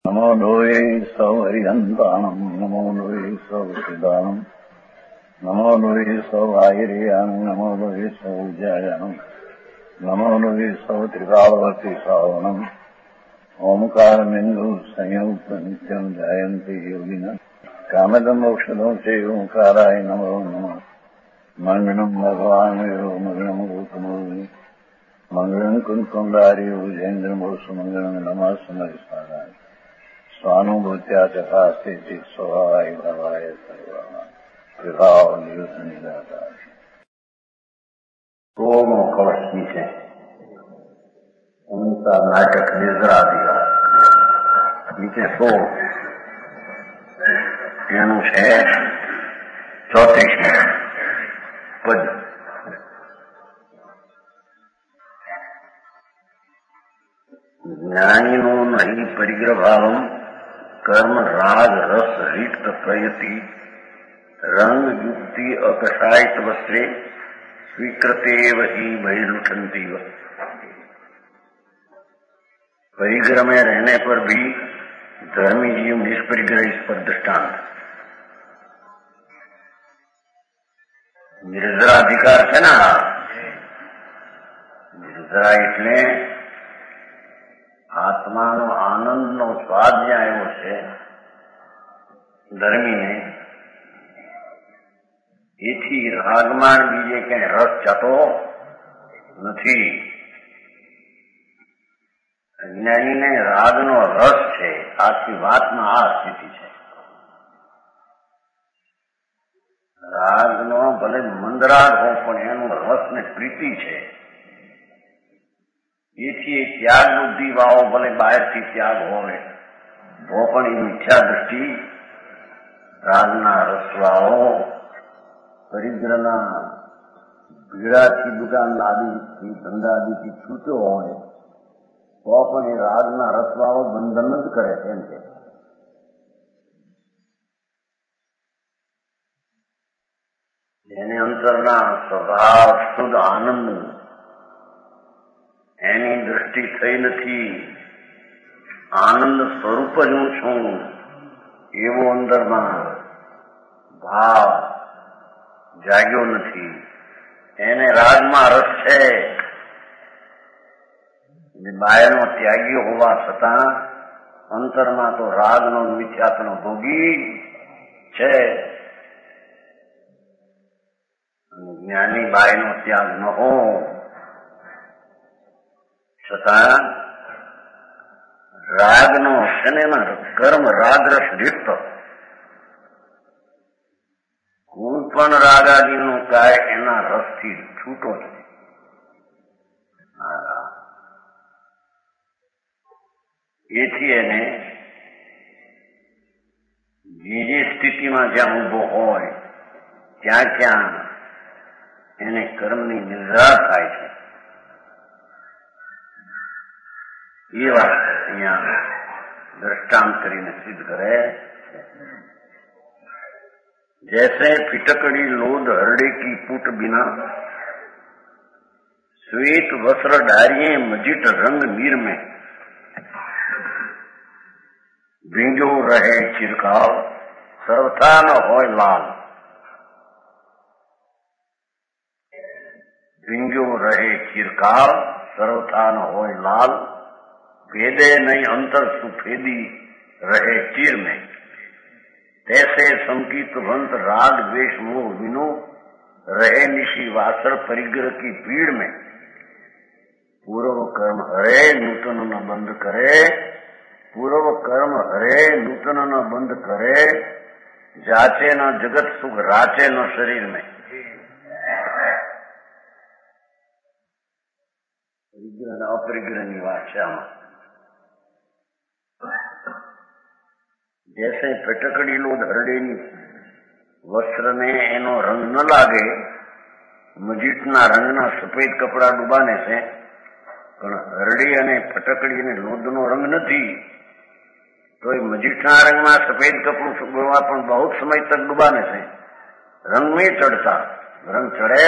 नमो लोये सौहरिहन्ताणम् नमो लोये सौहृदानम् नमो लोये सौभागिर्यानम् नमो लोये सौविजयानम् नमो लोये सौत्रिकावती सावनम् ओंकारमिन्दु संयुक्त नित्यम् जायन्ति योगिनः कामदम् मोक्षदम् च ओंकाराय नमो नमः मङ्गलम् भगवान् वीरो मङ्गलम् रूपमोहि मङ्गलम् कुन्कुण्डारि भुजेन्द्रमोसु मङ्गलम् नमः समरिसाराय स्वानुभूत्या तथा स्थिति स्वभावाय भवाय विभाव नियुक्त निराकार सोमो कवच नीचे उनका नाटक निजरा दिया नीचे सो એનું છે 34 પદ. જ્ઞાનીનો નહીં પરિગ્રભાવમ કર્મ રાગ રસ રિક્ત પ્રયતિ રંગ યુક્તિ અકષાયિત વસ્ત્રે સ્વીકૃતેવ ही बहिर्लुठन्ति. परिग्रह में रहने पर भी धर्मी जीव निष्परिग्रह इस पर दृष्टांत. निर्जरा अधिकार છે ને निर्जरा એટલે આત્માનો આનંદનો સ્વાદ જ્યાં આવ્યો છે ધર્મીને એથી રાગમાન બીજે ક્યાંય રસ જતો નથી. અજ્ઞાનીને રાગનો રસ છે. આખી વાતમાં આ સ્થિતિ છે. રાગનો ભલે મંદરાગ હોય પણ એનો રસ ને પ્રીતિ છે. એથી ત્યાગ બુદ્ધિ વાળો ભલે બહારથી ત્યાગ હોય તો પણ એ મિથ્યા દૃષ્ટિ રાગના રસવાળો પરિગ્રહના ભીડાથી દુકાન આદિથી ધંધા આદિથી છૂટ્યો હોય તો પણ એ રાગના રસવાળો બંધન જ કરે એમ છે. જેને અંતરના સ્વભાવ શુદ્ધ આનંદ એની દૃષ્ટિ થઈ નથી. આનંદ સ્વરૂપ જ હું છું એવો અંદરમાં ભાવ જાગ્યો નથી. એને રાગમાં રસ છે. બાયનો ત્યાગી હોવા છતાં અંતરમાં તો રાગનો મિથ્યાત્વનો ભોગી છે. જ્ઞાની બાયનો ત્યાગ ન હો છતાં રાગનો શનેમાં કર્મ રાગરસ લીપ્ત કોઈ પણ રાગાદીનું કાય એના રસથી છૂટો છે. એથી એને જે સ્થિતિમાં જ્યાં ઉભો હોય ત્યાં ક્યાં એને કર્મની નિર્જા થાય છે. ये बात यहाँ दृष्टांत કરીને सिद्ध करे. जैसे फिटकड़ी लोध हरड़े की पुट बिना श्वेत वस्त्र डारिये मजिट रंग नीर में भींजो रहे चिरकाल सर्वथा न होय लाल. भींजो रहे चिरकाल सर्वथा न होय लाल. भेदे नहीं अंतर सुफेदी रहे चीर में. तैसे संकीत भंत राग द्वेष मोह विनो रहे निशी वासर परिग्रह की पीड़ में. पूर्व कर्म हरे नूतन न बंद करे. पूर्व कर्म हरे नूतन न बंद करे. जाचे न जगत सुख राचे न शरीर में. परिग्रह अपरिग्रह ની વાત છે આમાં. जैसे फटकड़ी लोध हरडेनी वस्त्र ने एनो रंग न लागे. मजीटना रंगना सफेद कपड़ा डूबाने से पण हरडी अने फटकड़ी ने लोधनो रंग નથી तो मजीटना रंग में सफेद कपड़ू डूबा पण बहुत समय तक डूबाने से रंग में चढ़ता रंग चढ़े.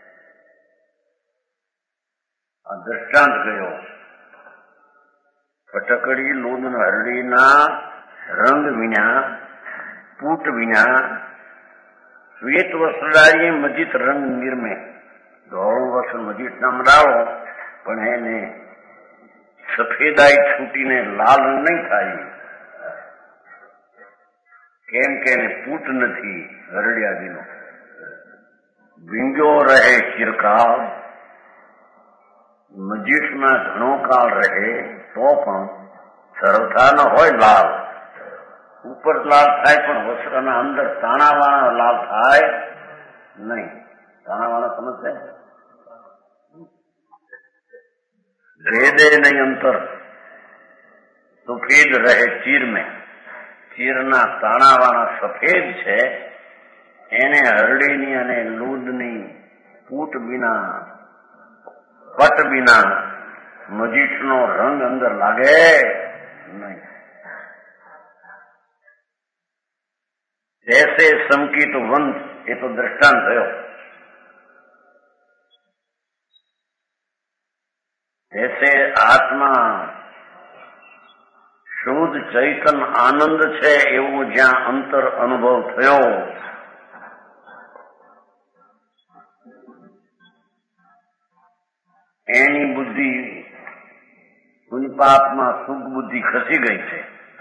આ દ્રષ્ટાંત ગયો ફટકડી લોદ હરડીના રંગ વિના પૂટ વિના શ્વેત વસ્ત્રડાળીએ મજીત રંગ નિર્મે ધોળું વસ્ત્ર મજીત ના મડાવો પણ એને સફેદાઈ છૂટીને લાલ રંગ નહીં થાય કેમ કે એને પૂટ નથી હરડિયાદીનો વિંગ્યો રહે ચિરકાળ મજીઠમાં ઘણો કાળ રહે તો પણ સરળતા ન હોય લાલ ઉપર લાલ થાય પણ વસ્ત્રના અંદર તાણાવાળા લાલ થાય નહીં તાણાવાળા સમજશે ભેદે નહીં અંતર સફેદ રહે ચીર મેં ચીરના તાણાવાળા સફેદ છે એને હરડીની અને લૂદની પૂટ વિના પટ વિના મજીઠનો રંગ અંદર લાગે નહીં जैसे समकित वंश ये तो दृष्टांत थयो जैसे आत्मा शुद्ध चैतन आनंद છે એવો જ્યાં અંતર અનુભવ થયો એની બુદ્ધિ પુણ્યપાપમાં સુખ બુદ્ધિ ખસી ગઈ છે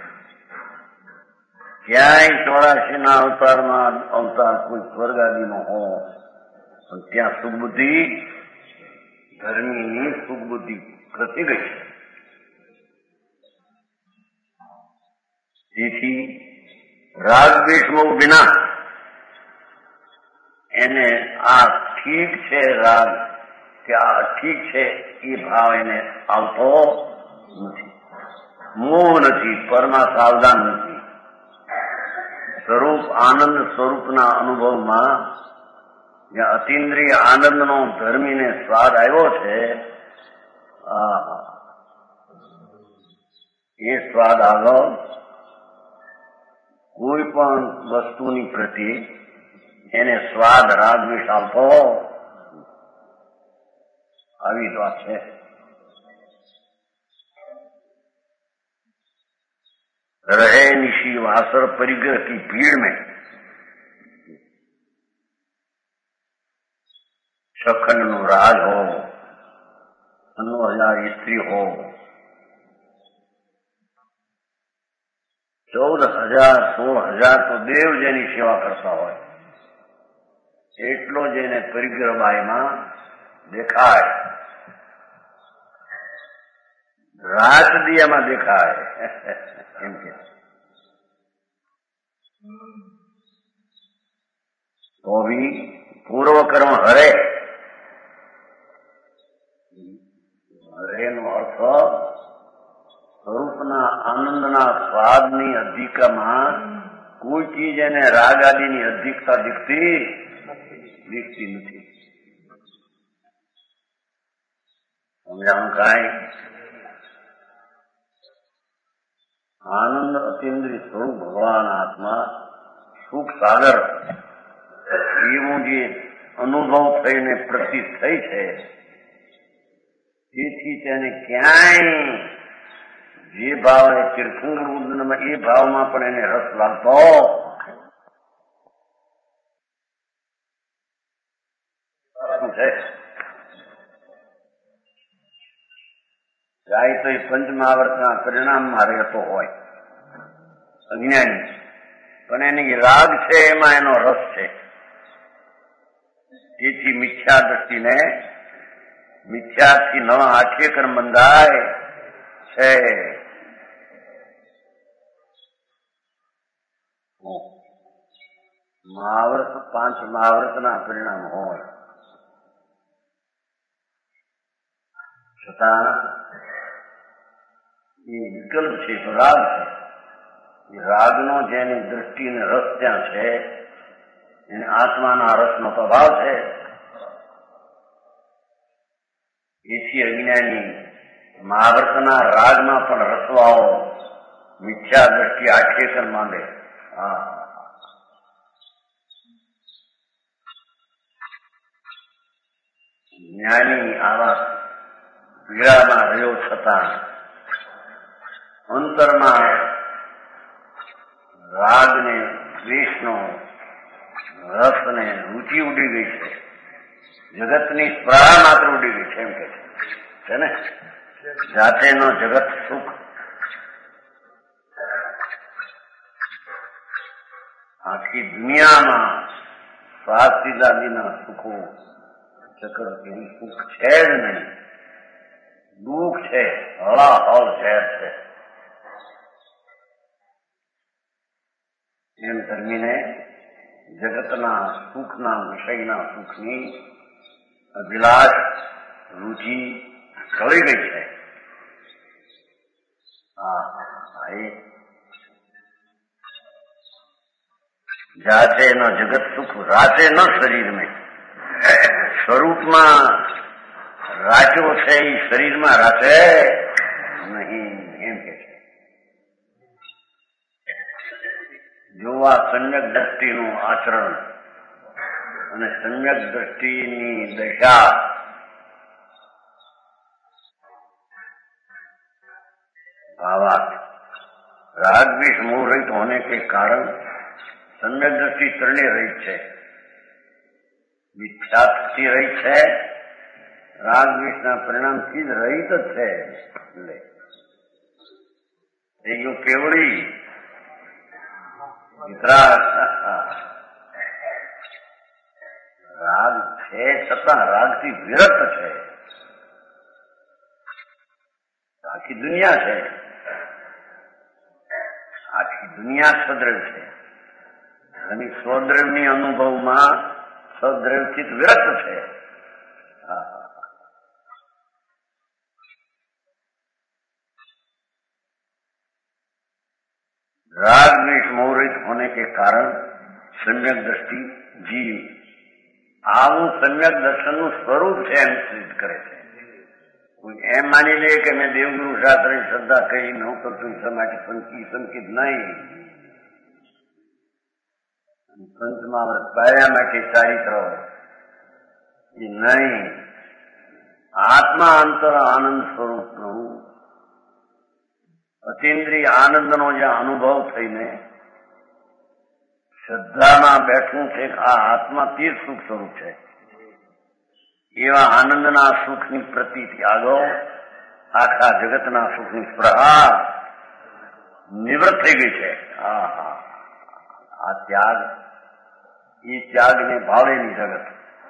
ક્યાંય 84ના અવતારમાં અવતાર કોઈ સ્વર્ગાદીનો હોય પણ ત્યાં સુખબુદ્ધિ ધર્મીની સુખબુદ્ધિ ખસી ગઈ છે તેથી રાગ દ્વેષમાં વિના એને આ ઠીક છે રાગ કે આ ઠીક છે એ ભાવ એને આવતો નથી મોહ નથી પરમાં સાવધાન નથી સ્વરૂપ આનંદ સ્વરૂપના અનુભવમાં જ્યાં અતિન્દ્રિય આનંદનો ધર્મીને સ્વાદ આવ્યો છે એ સ્વાદ આગળ કોઈ પણ વસ્તુની પ્રત્યે એને સ્વાદ રાગ દ્વેષ આપતો આવી જ વાત છે रहे निशी वासर परिग्रह की भीड़ में सखन नु राज हो 90,000 स्त्री हो 14,000 16,000 तो देव जेनी सेवा करता હોય એટલો જેને પરિગ્રહ બાઈમાં દેખાય રાત દિયામાં દેખાય એમ કે તો भी પૂર્વ કર્મ હરે હરેનો અર્થ સ્વરૂપના આનંદના સ્વાદની અધિકામાં કોઈ ચીજ એને રાગ આદિની અધિકતા દીખતી નથી સમજાણું કાંઈ આનંદ અતિન્દ્રિય સ્વરૂપ ભગવાન આત્મા સુખ સાગર એવું જે અનુભવ થઈને પ્રતીત થઈ છે તેથી તેને ક્યાંય જે ભાવ ચિરખુંગ રુદ્રમાં એ ભાવમાં પણ એને રસ લાગતો શું છે જાય તો એ પંચમહાવર્તના પરિણામમાં રહેતો હોય અજ્ઞાની પણ એની રાગ છે એમાં એનો રસ છે તેથી મિથ્યા દ્રષ્ટિને મિથ્યાથી નવા આઠ્યકર્મ બંધાય છે મહાવર્ત 5 મહાવર્તના પરિણામ હોય છતાં એ વિકલ્પ છે તો રાગ છે એ રાગનો જેની દ્રષ્ટિ ને રસ ત્યાં છે એને આત્માના રસનો પ્રભાવ છે એથી અજ્ઞાની મહાવર્તના રાગમાં પણ રસવાઓ મિથ્યા દ્રષ્ટિ આઠ્યેકર માંડે જ્ઞાની આવા પીડામાં રહ્યો છતાં અંતરમાં રાગને, દ્વેષનો, રસને રુચિ ઉડી ગઈ છે. જગતની સ્પૃહા માત્ર ઉડી ગઈ છે એમ કે છે ને. જાતેનો જગત સુખ આખી દુનિયામાં શ્વાસ લીધાદીના સુખો ચક્ર એવું સુખ છે જ નહીં. દુઃખ છે, હળાહળ ઝેર છે. એમ ધર્મીને જગતના સુખના વિષયના સુખની અભિલાષ રુચિ ચડી ગઈ છે. એ જાતે ન જગત સુખ રાતે ન શરીર में સ્વરૂપમાં રાચ્યો છે એ શરીરમાં રાચે નહીં એમ કે છે. જો આ સમ્યક દ્રષ્ટિનું આચરણ અને સમ્યક દ્રષ્ટિની દશા भावार्थ राग द्वेष मोह रहित होने के कारण सम्यक दृष्टि तरणे रहित है, मिथ्यात्व रहित है, राग द्वेषना परिणाम થી જ રહિત જ છે. એટલે એ કેવળી રાગ છે છતાં રાગથી વિરત છે. આખી દુનિયા છે, આખી દુનિયા સ્વદ્રવ છે અને સ્વદ્રવની અનુભવમાં સદ્રવથી વિરત છે. राग द्वेष मोहित होने के कारण सम्यक दृष्टि जीव આવું સમ્યક દર્શનનું સ્વરૂપ છે એમ સિદ્ધ કરે છે. એમ માની લે કે મેં દેવગુરુ શાસ્ત્રની શ્રદ્ધા કહી ન કરતું માટે સંકિત નહીં, પંચમાં વ્રત પાયા માટે ચારિત્ર એ નહીં. આત્મા અંતર આનંદ સ્વરૂપનું અતિન્દ્રિય આનંદનો જે અનુભવ થઈને શ્રદ્ધામાં બેઠવું છે આ આત્મા તીર સુખ સ્વરૂપ છે. એવા આનંદના સુખની પ્રતીતિ આગળ આખા જગતના સુખની સ્પૃહા નિવૃત્ત થઈ ગઈ છે. આ ત્યાગ, એ ત્યાગને ભાવેની જગત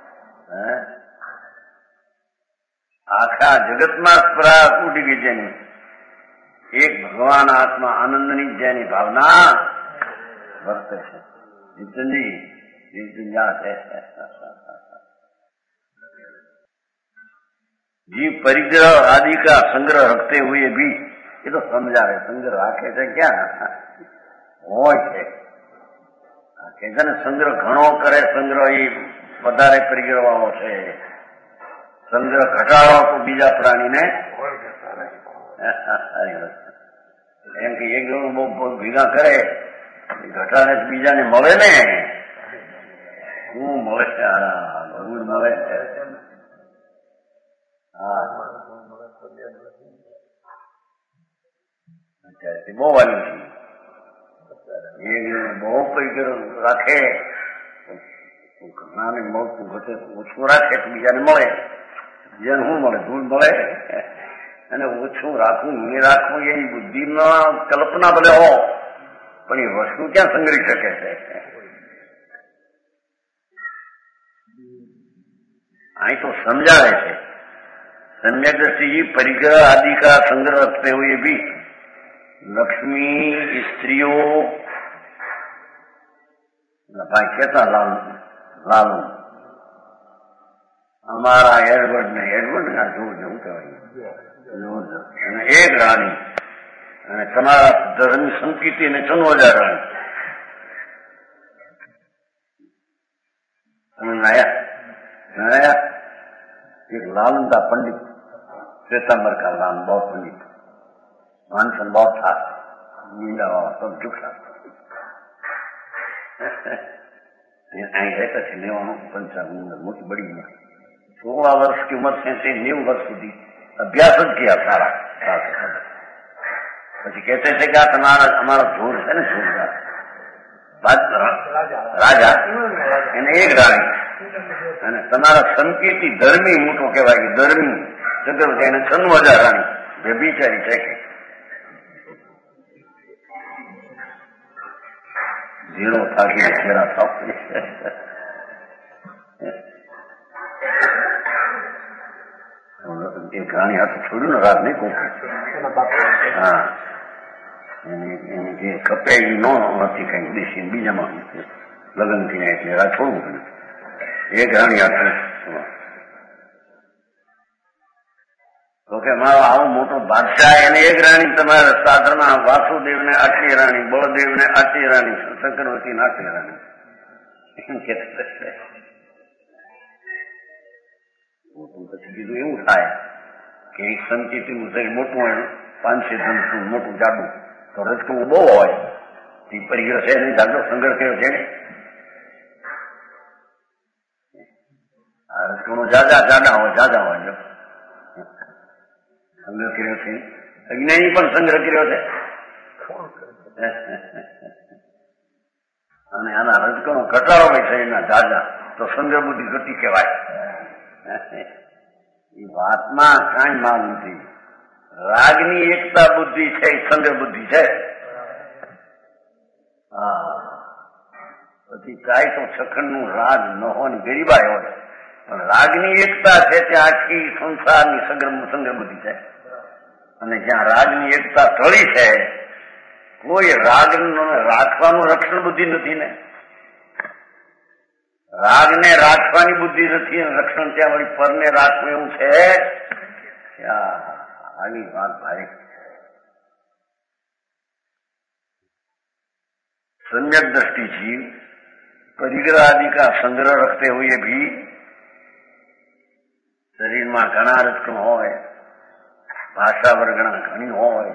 આખા જગતમાં સ્પૃહા ઉડી ગઈ છે. એક ભગવાન આત્મા આનંદની જેની ભાવના વર્તે છે. જીતનજી છે जीव परिग्रह आदि का संग्रह रखते हुए भी ये तो समझावे संग्रह राखे છે ક્યાં હોય છે. કે છે ને સંગ્રહ ઘણો કરે, સંગ્રહ એ વધારે પરિગ્રહ વાળો છે. સંગ્રહ ઘટાડો તો બીજા પ્રાણીને એમ કે એક જણું બહુ ભેગા કરે ઘટાડે બીજાને મળે ને. શું મળે? ભૂલ મળે. બહુ વાલી છે. બહુ પરિગ્રહ રાખે, ઘણાને મળતું ઘટે ઓછું રાખે તો બીજાને મળે. બીજાને શું મળે? ધૂળ મળે. અને ઓછું રાખવું એ રાખવું એની બુદ્ધિમાં કલ્પના ભલે હો પણ એ વસ્તુ ક્યાં સંગ્રહી શકે છે? અહીં તો સમજાવે છે सम्यक दृष्टि परिग्रह आदि का संग्रह रखते हुए भी लक्ष्मी स्त्रियों भाई कहता लालू हमारा एडवर्ड ने का जोर जવું કહેવાય એક રાણી અને તમારા ધર્મ સંકીર્તિ અને 96,000 રાણી તમે નયા एक लालंदा पंडित श्वेतांबर का नाम बहुत पंडित मानसन बहुत था, मीना सब झुका रहता थे 95 मोटी बड़ी उम्र 16 वर्ष की उम्र से 90 वर्ष सुधी अभ्यास किया सारा પછી કહેતે છે કે આ તમારા અમારો જોર છે ને જોરદાર રાજા એને એક રાણી અને તમારા સંકેતી ધર્મી મોટો કહેવાય કે ધર્મી ચક્રવર્તી એને 96,000 રાણી વ્યભિચારી છે કે ઝીરો થાકી ફેરા થાકી એક રાણી હાથ છોડ્યું ને રાત નહીં કોઈ હા એની જે કપે એ ન હતી કઈ દેશી બીજામાં લગ્ન થી એટલે રાત છોડવું પડ્યું એક રાણી હાથ તો કે મારો આવો મોટો બાદશાહ એને એક રાણી તમારા સાધના વાસુદેવને આટલી રાણી બળદેવને આટલી રાણી ચક્રવર્તીને આટલી રાણી એમ કે પછી બીજું એવું થાય કે એક સંકેતીનું શરીર મોટું હોય 500 ધનસું મોટું જાડું તો રજકણું બહુ હોય તે પરિગ્રહ છે નહીં જાડો સંગ્રહ કર્યો છે ને આ રજકણું જાડા હોય સંગ્રહ કર્યો છે અજ્ઞાની પણ સંગ્રહ કર્યો છે અને આના રજકણો ઘટાડો હોય છે એના જાડા તો સંગ્રહ બુદ્ધિ ઘટી કહેવાય એ વાતમાં કાંઈ માલ નથી રાગની એકતા બુદ્ધિ છે એ સંગ્રહ બુદ્ધિ છે હા પછી ચાહે તો સખંડનું રાગ ન હોય ગરીબાઈ હોય પણ રાગની એકતા છે ત્યાં આખી સંસારની સંગ્રહ બુદ્ધિ છે અને જ્યાં રાગની એકતા ટળી છે કોઈ રાગ રાખવાનું રક્ષણ બુદ્ધિ નથી ને રાગને રાખવાની બુદ્ધિ નથી અને રક્ષણ ત્યાં વળી પરને રાખવું એવું છે આની વાત ભાઈ सम्यक दृष्टि जीव परिग्रह आदि का संग्रह रखते हुए भी शरीर में घना रचकण होय भाषा वर्गणा घनी होय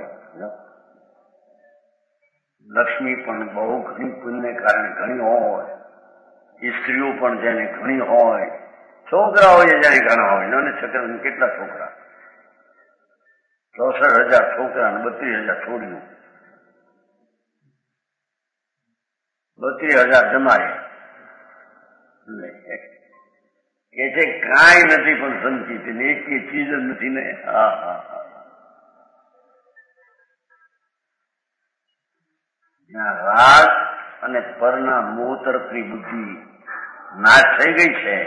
लक्ष्मी पण बहु घनी पुण्य कारण घनी होय स्त्रीओ पण जेने घनी होय छोकराओ जेने घना होय नाने छकराने કેટલા છોકરા 64,000 છોકરા અને 32,000 છોડીઓ 32,000 જમાય એ છે કાંઈ નથી પણ સંચિત ને એક ચીજ જ નથી ને જ્યાં રાગ અને પરના મોહ તરફની બુદ્ધિ નાશ થઈ ગઈ છે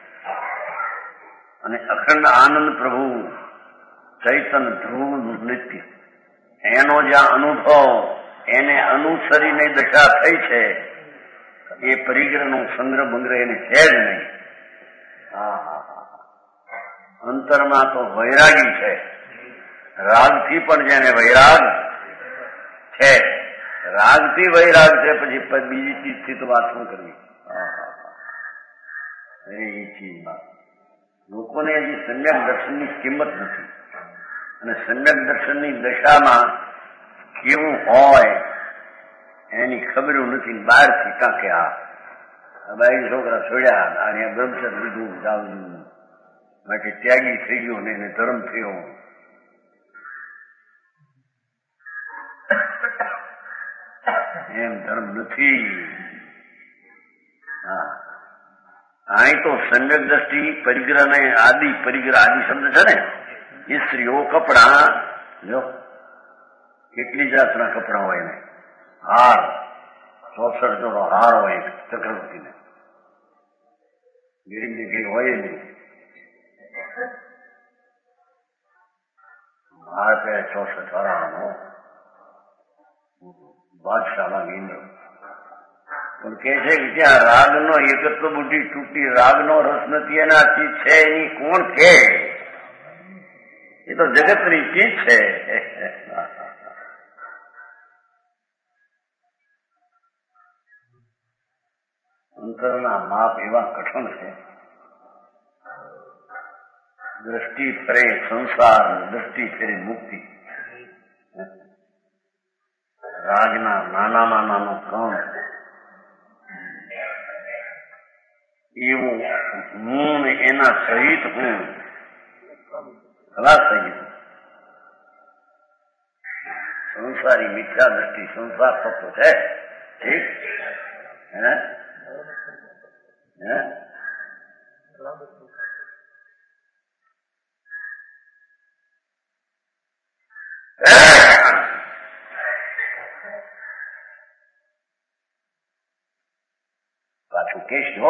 અને અખંડ આનંદ પ્રભુ ચૈતન ધ્રુવનું નૃત્ય એનો જ્યાં અનુભવ એને અનુસરીને દશા થઈ છે એ પરિગ્રહનો સંગ્રહ બંગ્રહ એને છે જ નહીં અંતરમાં તો વૈરાગી છે રાગથી પણ જેને વૈરાગ છે રાગથી વૈરાગ છે પછી બીજી ચીજથી તો વાત શું કરવી એ ચીજમાં લોકોને હજી સમ્યક દર્શનની કિંમત નથી અને સમ્યક દર્શનની દશામાં કેવું હોય એની ખબરો નથી બહારથી કાંકે બાઈ છોકરા છોડ્યા અને બ્રહ્મચર લીધું જાવું માટે ત્યાગી થઈ ગયો ને એને ધર્મ થયો એમ ધર્મ નથી અહીં તો સમ્યક દ્રષ્ટિ પરિગ્રહ ને પરિગ્રહ આદિ શબ્દ છે ને એ સ્ત્રીઓ કપડા જો કેટલી જાતના કપડા હોય ને હાર 64 જોડો હાર હોય ચક્રવર્તીને ગીરી દીકરી હોય નહીં હાર પે 64 હારાનો બાદશાહમાં ઇન્દ્ર પણ કે છે કે ત્યાં રાગનો એકત્વ બુદ્ધિ તૂટી રાગનો રસ નથી એના ચીજ છે એની કોણ કે એ તો જગતની ચીજ છે અંતરના માપ એવા કઠણ છે દ્રષ્ટિ ફરે સંસાર દ્રષ્ટિ ફરે મુક્તિ રાગના નાનામાં નાનો કણ એવું હું ને એના સહિત હું ખલાસ થઈ ગયું संसारी मिथ्या दृष्टि संसार तत्व है, ठीक है? પાછું કહેશો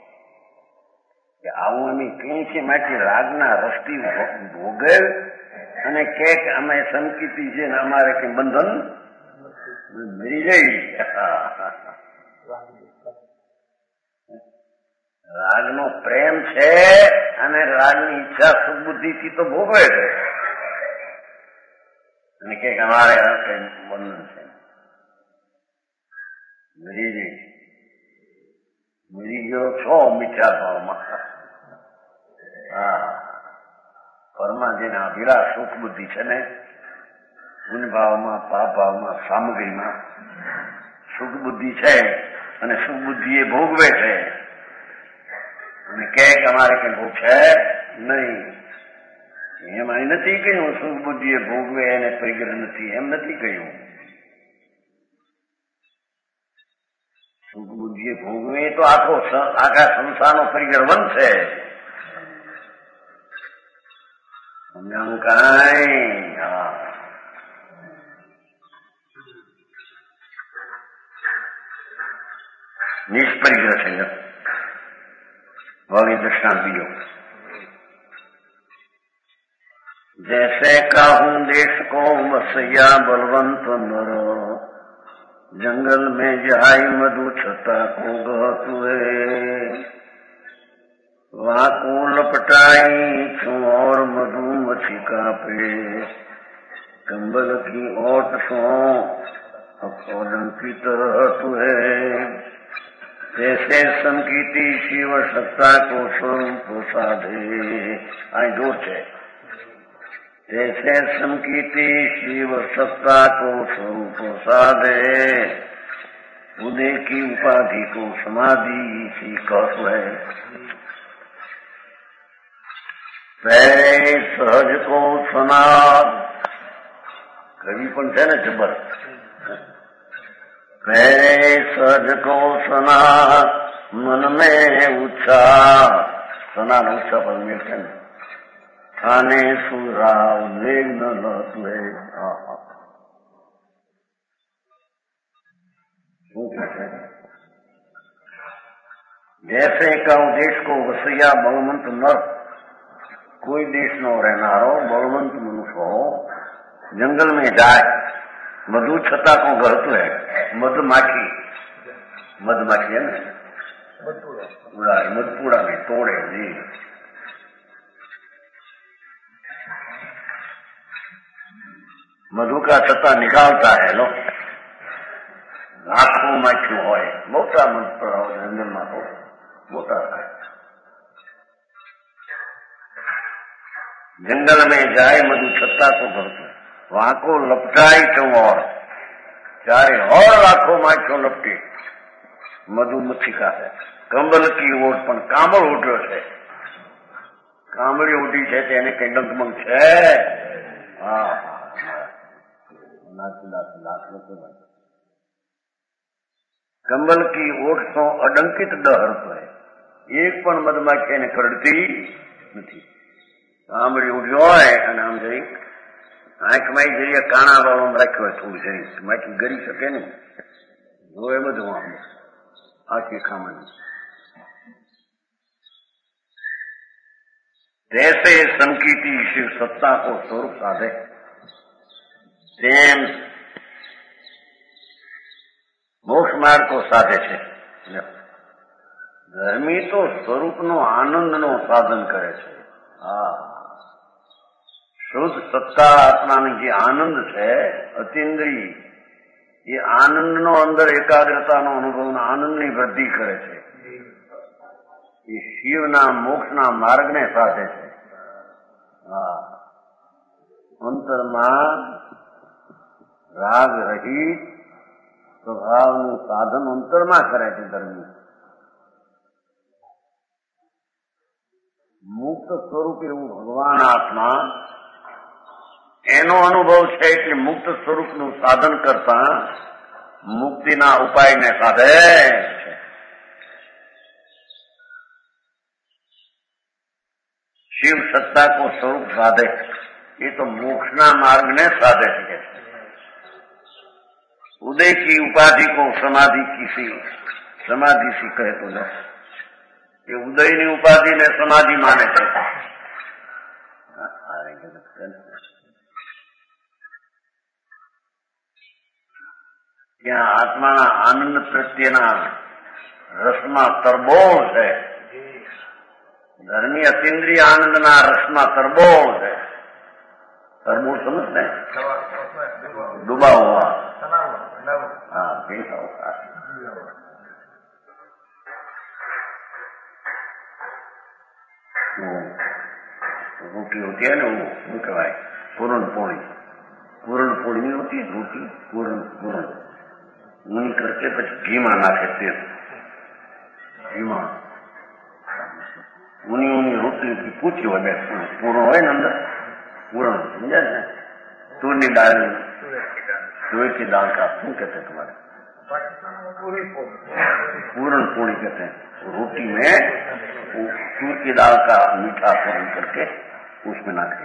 કે આવું અમે કઈ છે માટે રાગના રસથી ભોગવ અને કે અમે સંકિતી છે ને અમારે કઈ બંધન મરી જાય. રાગનો પ્રેમ છે અને રાગની ઈચ્છા સુબુદ્ધિથી તો ભોગવે છે અને કે અમારે કઈ બંધન છે, મરી જાય. મરી ગયો છો મિથ્યા ભાવમાં. હા, પરમાજીના અભિલાષ સુખ બુદ્ધિ છે ને ગુણ ભાવમાં, પાપ ભાવમાં, સામગ્રીમાં સુખ બુદ્ધિ છે અને સુખ બુદ્ધિ એ ભોગવે છે અને કે અમારે કઈ ભોગ છે નહીં. એમાં નથી કહ્યું સુખ બુદ્ધિ એ ભોગવે એને પરિગ્રહ નથી, એમ નથી કહ્યું. સુખ બુદ્ધિએ ભોગવે તો આખા સંસારનો પરિગ્રહ બનશે. સમજાણું કાંઈ? હા, નિષ્પરિગ્રહ છે. ભવિ દૃષ્ટાંત બીજો. जैसे काहूं देश को बसैया बलवंत नर, जंगल में जाई मधु छता को गहुए, वहां को लपटाई छू और मधु मछिका पे, कंबल की ओट सो अपलंकित रहतुए. जैसे संकीती शिव सत्ता को स्वरूप साधे. आई जोर છે. जैसे संकीती शिव सत्ता को स्वरूप साधे, उदय की उपाधि को समाधि सी कहत है. पहले सहज को सना कवि पण છે ને જબર. पहले सहज को सना मन में उत्साह. सना નો उत्साह પર મેળ છે ને. थाने सुरा उद्वेग न लहतुए. जैसे कहूं देश को वसैया बलवंत नर, कोई देश नो रहनारो बलवंत मनुष्य हो, जंगल में जाए मधु छता को गहतु है. मधुमाखी, मधुमाखी है ना, मधुपूड़ा में तोड़े जी. मधु का छत्ता निकालता है. लो लाखों माखियों होय, मोटा मधु जंगल में हो मोटा है. जंगल में जाए मधु छत्ता को भरते, वहां को लपटाई क्यों और चारे और लाखों माखियों लपटी. मधु मच्छिका है. कंबल की ओट पण कांबळ ઉઠ્યો છે. કાંબળી ઉઠી છે તેને કઈ ડંકમંગ છે? હા, कंबल की ओट तो अडंकित डहरतो है. एक पण मधमाખી એને કરડતી નથી. કાંબળી ઉઠ્યો હોય અને આમ જઈ આંખમાં જઈએ કાણા વાળો રાખ્યો હોય થોડું જઈ માખી ગરી શકે ને, જોવે બધું આમ આખી ખાવાની. जैसे संकीती शिव सत्ता को स्वरूप साधे, तेम मोक्ष मार्ग को साधे छे. धर्मी तो स्वरूप नो आनंद नो साधन करे छे. હા, શુદ્ધ સત્તા આત્માની જે આનંદ છે અતિન્દ્રિય, એ આનંદનો અંદર એકાગ્રતાનો અનુભવ, આનંદની વૃદ્ધિ કરે છે. એ શિવના મોક્ષના માર્ગને સાધે છે. હા, અંતરમાં રાગ રહિત સ્વભાવનું સાધન અંતરમાં કરે છે ધર્મી. મુક્ત સ્વરૂપ એવું ભગવાન આત્મા એનો અનુભવ છે કે મુક્ત સ્વરૂપનું સાધન કરતા મુક્તિના ઉપાયને સાધે છે. शिव सत्ता को स्वरूप साधे, ये तो मोक्षना मार्ग ने साधे है. उदय की उपाधि को समाधि सी कहे तो न, ये उदय की उपाधि ने समाधि माने थे. क्या आत्मा आनंद प्रत्येना रसमा तरबोळ है. धर्मी अतीन्द्रिय आनंदना रसमा तरबोळ है. तरबोळ समझते हैं? डूबा हुआ. हाँ, भीगा हुआ. रोटी होती है ना, वो कहवाए पूर्ण पोड़ी. पूर्ण पोड़ी नहीं होती रोटी, पूर्ण ऊनी करके પછી ઘીમાં નાખે તેલ. ઘીમાં ऊनी रोटी की पूछी हो जाए. पूर्ण हो ना अंदर, पूर्ण समझा ना. तुरनी दाल, तुअर की दाल का શું कहते हैं तुम्हारे? पूर्ण पूरी कहते हैं. रोटी में तूर की दाल का मीठा पूर्ण करके उसमें नाखे.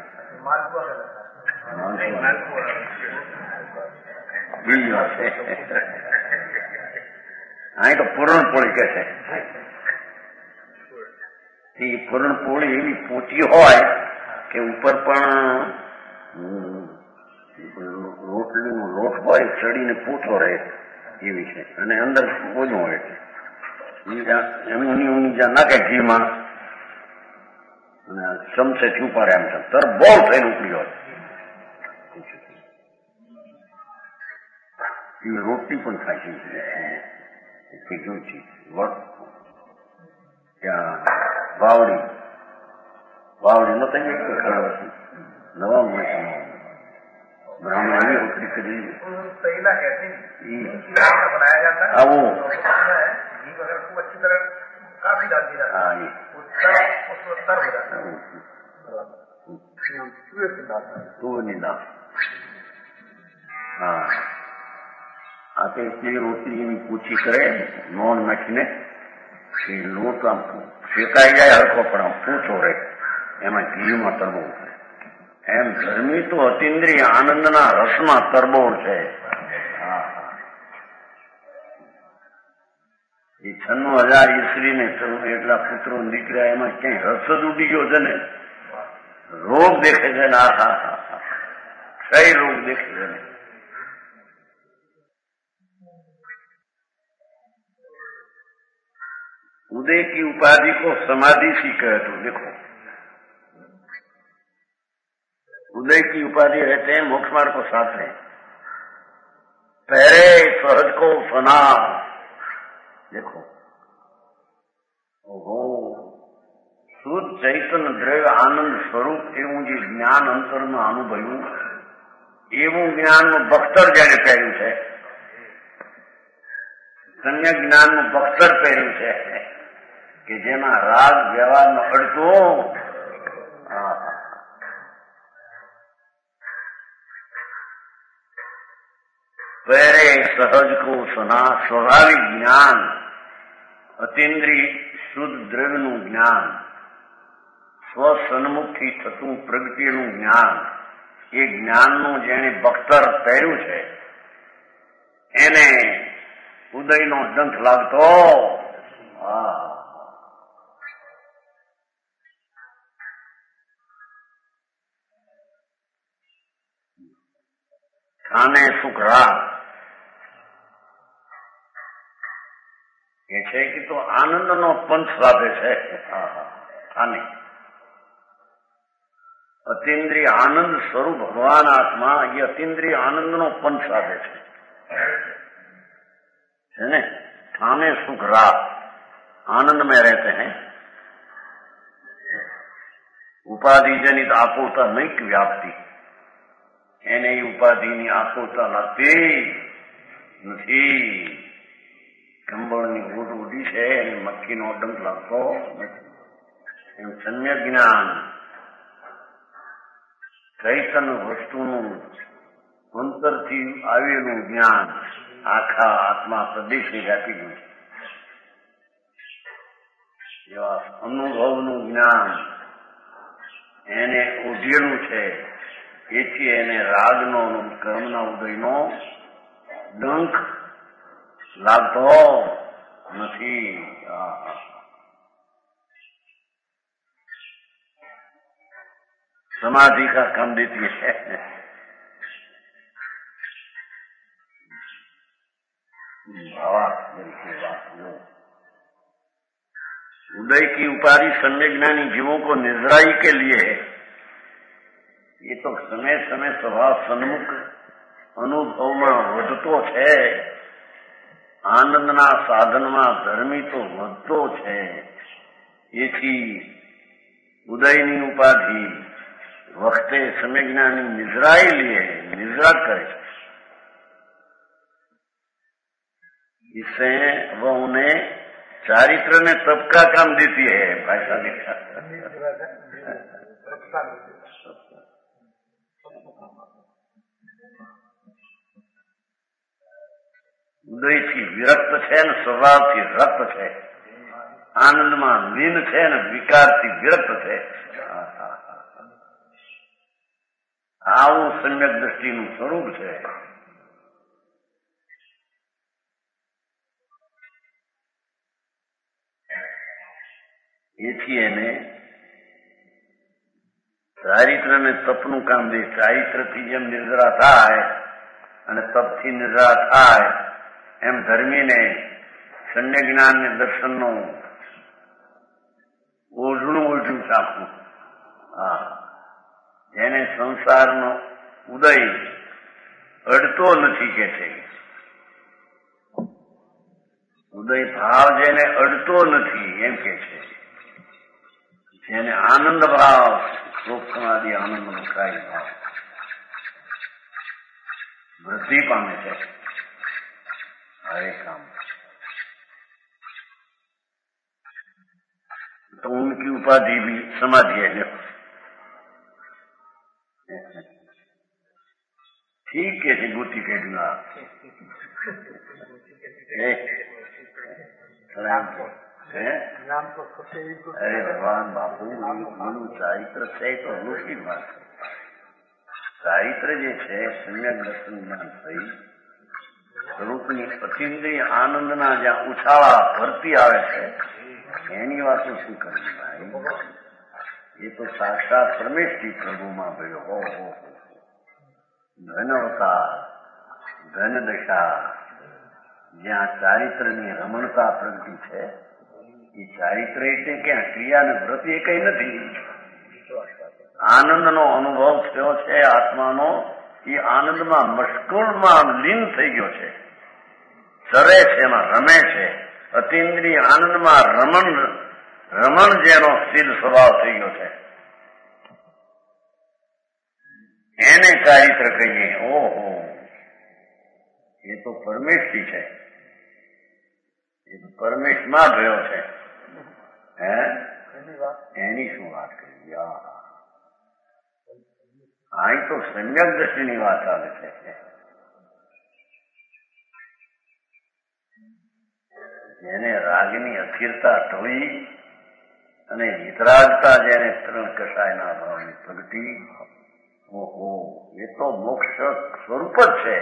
हाँ, तो पूर्ण पोળી कहते हैं. પૂરણ પોળી એવી પોચી હોય કે ઉપર પણ રોટલીનો લોટ હોય, ચડીને પોચો રહે એવી છે, અને અંદર ઓછું હોય છે. ઊની જ્યાં નાખે ઘીમાં અને ચમચેથી ઉપાડે એમ તરબોળ થઈને ઉપડી હોય. એ રોટલી પણ ખાય છે. જોઈ છે ત્યાં વાવડી નતો નવા ब्राह्मणी रोटी करी बनाया जाता है वो घी वगैरह खूब अच्छी तरह काफी डाल दी जाती है उसमें तर हो जाता है हाँ आते इसलिए रोटी पूछी करे नॉन नाखीने लोट आम શેકાઈ જાય હરખો પણ આમ પૂછો રહે એમાં ઘીમાં તરબોળ છે. એમ ધર્મી તો અતિન્દ્રિય આનંદના રસમાં તરબોળ છે. એ 96,000 ઈસરીને એટલા પુત્રો દીકરા એમાં ક્યાંય રસ જ ઉડી ગયો છે ને. રોગ દેખે છે ને. ક્ષય રોગ દેખે છે ને. उदय की उपाधि को समाधि सी कहे तो देखो, उदय की उपाधि रहते हैं मोक्ष मार्ग को साथ हैं. पहरे सहज को सना देखो, ओहो शुद्ध चैतन्य द्रव्य आनंद स्वरूप एवं जो ज्ञान अंतर में अनुभव्યું એવું જ્ઞાનનું બખ્તર જેને પહેર્યું છે, सम्यक જ્ઞાનનું બખ્તર પહેર્યું છે કે જેમાં રાગ વ્યવહારનો અડતો પહેરે સહજ કો સના સ્વાભાવિક જ્ઞાન અતિન્દ્રિય શુદ્ધ દ્રવ્યનું જ્ઞાન સ્વસન્મુખથી થતું પ્રગતિનું જ્ઞાન એ જ્ઞાનનું જેણે બખ્તર પહેર્યું છે એને ઉદયનો ડંખ લાગતો. ખાને સુખ રાગ એ છે કે તો આનંદનો પંથ સાધે છે. ખાને અતિન્દ્રિય આનંદ સ્વરૂપ ભગવાન આત્મા એ અતિન્દ્રિય આનંદનો પંથ સાધે છે ने. थाने सुख राग आनंद में रहते हैं. उपाधि जनित आकुलता नहीं की व्याप्ति એને ઉપાધિની આકુલતા લાગતી નથી. કંબળની ઊંટ ઉડી છે અને મક્ખીનો ડંખ લાગતો નથી. એમ સમ્યક જ્ઞાન ચૈતન્ય વસ્તુનું અંતરથી આવેલું જ્ઞાન આખા આત્મા પ્રદેશે વ્યાપી ગયું છે. એવા અનુભવનું જ્ઞાન એને ઓઢેલું છે. એથી એને રાગનો કર્મના ઉદયનો ડંખ લાગતો નથી. समाधि का काम देती है. उदय की उपाधि सम्यक ज्ञानी जीवों को निजराई के लिए है. ये तो समय समय स्वभाव सन्मुख અનુભવમાં વધતો છે. આનંદના સાધનમાં ધર્મી તો વધતો છે. એથી ઉદયની ઉપાધિ વખતે सम्यक ज्ञानी निजराई लिए निजरा करे. इससे वह उन्हें चारित्र ने तप का काम देती है. भाषा लिखा ઉદયથી વિરક્ત છે ને સ્વભાવથી રક્ત છે. આનંદમાં લીન છે ને વિકારથી વિરક્ત છે. આવું સમ્યક દ્રષ્ટિનું સ્વરૂપ છે. એથી એને ચારિત્ર ને તપનું કામ દે. ચારિત્રથી જેમ નિર્જરા થાય અને તપથી નિર્જરા થાય એમ ધર્મીને શન્ય જ્ઞાન ને દર્શનનું ઓઢણું ઓઢું સાપવું. જેને સંસારનો ઉદય અડતો નથી કે છે. ઉદય ભાવ જેને અડતો નથી એમ કે છે. જેને આનંદ ભાવ સૂક્ષ્માદિ આનંદ મુખાઈ ભાવ વૃદ્ધિ પામે છે. हरे काम तो उनकी उपाधि भी समाधि है. ठीक है जी. गोती के दूंगा अरे भगवान बापू बोलू ચારિત્ર છે તો મુશ્કેલ વાત. ચારિત્ર જે છે સમ્યક દર્શન જ્ઞાન થઈ સ્વરૂપની અતિન્દ્રિય આનંદના જ્યાં ઉછાળા ભરતી આવે છે એની વાતો શું કરવી ભાઈ. એ તો સાક્ષાત પરમેશથી પ્રભુમાં ભયો. હો ધનવતા ધન દશા જ્યાં ચારિત્રની રમણતા પ્રગતિ છે. એ ચારિત્ર એટલે ક્યાં ક્રિયા ને વ્રત એ કઈ નથી. આનંદનો અનુભવ થયો છે આત્માનો. એ આનંદમાં મશગુલમાં લીન થઈ ગયો છે. ચરે છે, એમાં રમે છે. અતિન્દ્રિય આનંદમાં રમણ જેનો સ્થિર સ્વભાવ થઈ ગયો છે એને ચારિત્ર કહીએ. ઓહો, એ તો પરમેશથી છે. એ તો પરમેશમાં ભયો છે. એની શું વાત કરી. અહીં તો સમ્યક દ્રષ્ટિની વાત આવે છે. જેને રાગની અસ્થિરતા ઢોઈ અને વિતરાગતા જેને ત્રણ કસાયના ભાવની પ્રગતિ. ઓહો, એ તો મોક્ષ સ્વરૂપ જ છે.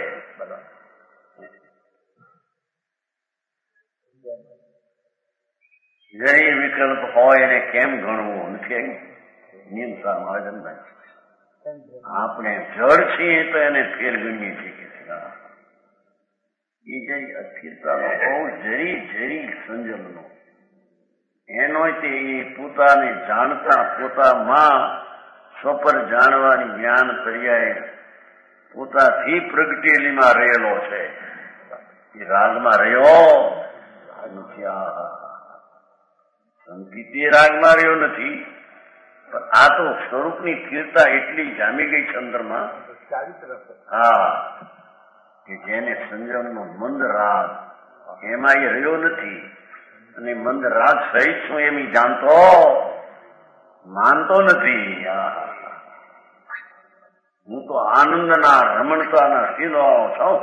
જરી વિકલ્પ હોય એને કેમ ગણવું નથી. નિયમસા મહાજનભાઈ આપણે જળ છીએ તો એને ફેર ગણીએ છીએ. એ જરી અસ્થિરતાનો બહુ જરી સંજમનો એનો તે એ પોતાને જાણતા પોતામાં સ્વપર જાણવાની જ્ઞાન પર્યાય પોતાથી પ્રગટેલીમાં રહેલો છે. એ રાગમાં રહ્યો નથી. સંગીતે રાગમાં રહ્યો નથી. પણ આ તો સ્વરૂપની સ્થિરતા એટલી જામી ગઈ છે અંદરમાં. કે જેને સંજમનો મંદ રાગ એમાં એ રહ્યો નથી. અને મંદ રાગ સહિત છું એમ જાણતો માનતો નથી. હું તો આનંદના રમણતાના શીલવાઓ છું.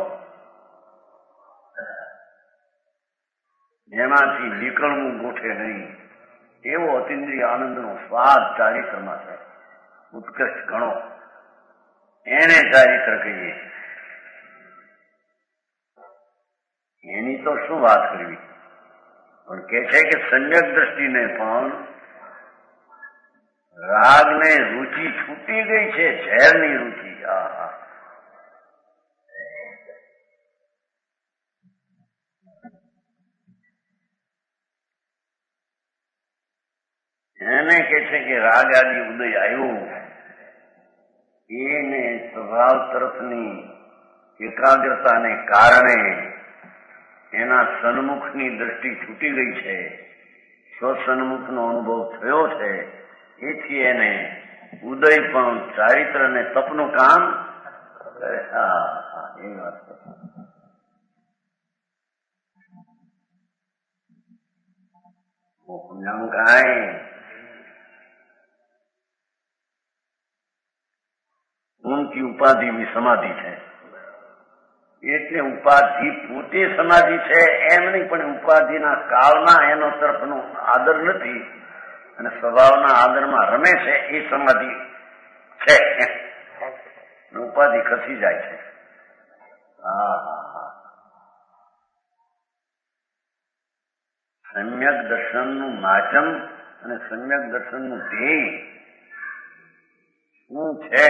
એમાંથી નીકળવું ગોઠે નહીં એવો અતિન્દ્રિય આનંદનો સ્વાદ ચારિત્રમાં છે. ઉત્કૃષ્ટ ગણો એને ચારિત્ર કહીએ. એની તો શું વાત કરવી, પણ કે છે કે સમ્યક દ્રષ્ટિને પણ રાગને રુચિ છૂટી ગઈ છે, ઝેરની રુચિ. આહા, એને કે છે કે રાગ આદિ ઉદય આવ્યો એને સ્વભાવ તરફની એકાગ્રતાને કારણે એના સન્મુખની દ્રષ્ટિ છૂટી ગઈ છે, સ્વસન્મુખનો અનુભવ થયો છે. એથી એને ઉદય પણ ચારિત્ર અને તપનું કામ કરે. એ વાત છે. ઊંચી ઉપાધિ બી સમાધિ છે. એટલે ઉપાધિ પોતે સમાધિ છે એમ નહીં, પણ ઉપાધિના કાળના એનો તરફનો આદર નથી અને સ્વભાવના આદરમાં રમે છે એ સમાધિ છે. ઉપાધિ ખસી જાય છે. સમ્યક દર્શનનું માધ્યમ અને સમ્યક દર્શનનું ધ્યેય શું છે?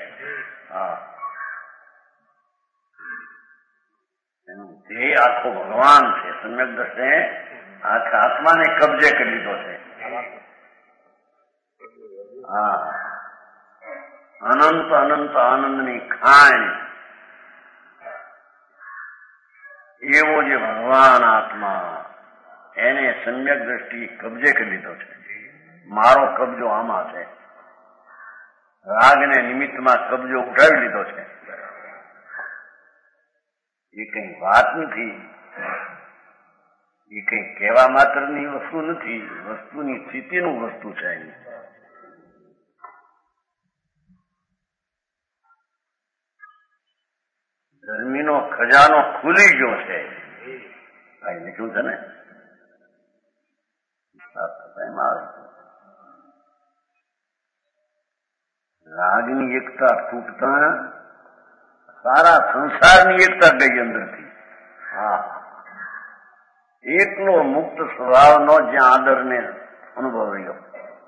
એનું ધ્યેય આખો ભગવાન છે. સમ્યક દર્શને આખા આત્માને કબજે કરી લીધો છે. અનંત અનંત આનંદની ખાણ એવો જે ભગવાન આત્મા, એને સમ્યક દ્રષ્ટિ કબજે કરી લીધો છે. મારો કબજો આમાં છે. રાગને નિમિત્તમાં કબજો ઉઠાવી લીધો છે. એ કઈ વાત નથી, એ કઈ કહેવા માત્રની વસ્તુ નથી, વસ્તુની સ્થિતિનું વસ્તુ છે. ધર્મીનો ખજાનો ખુલી ગયો છે. કઈ લખ્યું છે ને, રાગની એકતા તૂટતા સારા સંસારની એકતા ગઈ અંદરથી. એકલો મુક્ત સ્વભાવનો જ્યાં આદરને અનુભવ રહ્યો,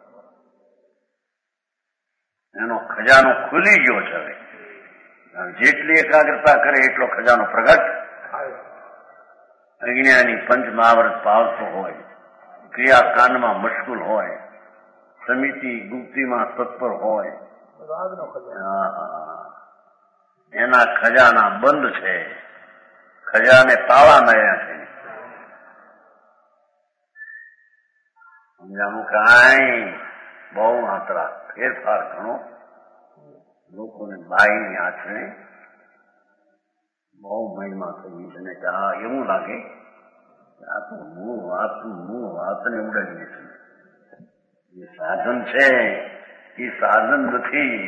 એનો ખજાનો ખુલી ગયો છે. હવે જેટલી એકાગ્રતા કરે એટલો ખજાનો પ્રગટ. અજ્ઞાની પંચ મહાવૃત પાવતો હોય, ક્રિયાકાંડમાં મશગુલ હોય, સમિતિ ગુપ્તિમાં તત્પર હોય, એના ખજાના બંધ છે. ખજાને તાળા માર્યા છે. સમજાવું? કાંઈ બહુ માત્ર ફેરફાર ઘણો લોકોને બાઈની આંખને બહુ મહિમા થઈ છે ને કે એવું લાગે કે આ તો મૂળ વાતને ઉડાવી છે. જે સાધન છે એ સાધન નથી.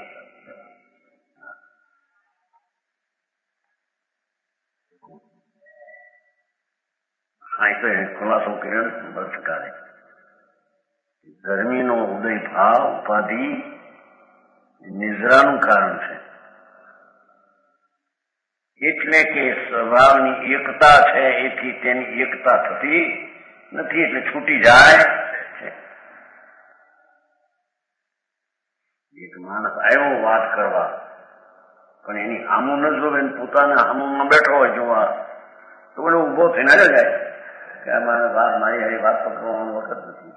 તો ખુલાસો કર્યો ભરતકારે. ગરમીનો ઉદય ભાવ ઉપાધિ નિદ્રાનું કારણ છે. એટલે કે સ્વભાવની એકતા છે, એથી તેની એકતા થતી નથી, એટલે છૂટી જાય છે. એક માણસ આવ્યો વાત કરવા, પણ એની હામું ન જોવે, પોતાના હામુમાં બેઠો હોય જોવા, તો મને ઉભો થઈને જાય કે મારી હારી વાત તો કરવાનો વખત નથી.